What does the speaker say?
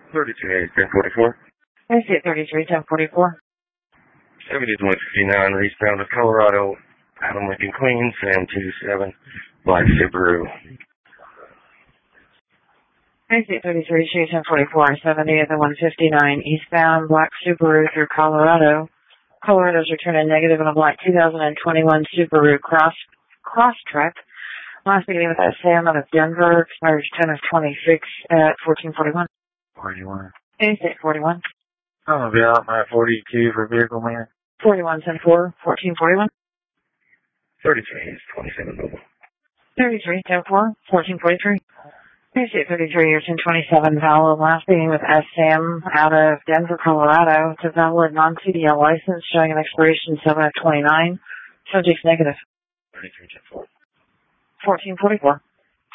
33, 1044. I see 33, 1044. 70 to 159, eastbound of Colorado, Adam Lincoln Queens, Sam 27, black Subaru. I see 33, 1044, 70 at the 159, eastbound, black Subaru through Colorado. Colorado's returning negative on a black 2021 Subaru Crosstrek. Last beginning with Sam out of Denver, expires 10 of 26 at 1441. 41. 8641. I'm going to be out my 42 for vehicle man. 41, 10-4, 1441. 33 is 27 mobile. 33, 10-4, 1443. 33 years and 27, valid. Last beginning with Sam out of Denver, Colorado. It's a valid non-CDL license showing an expiration 7 of 29. Subject's negative. 33, 10-4. 1444.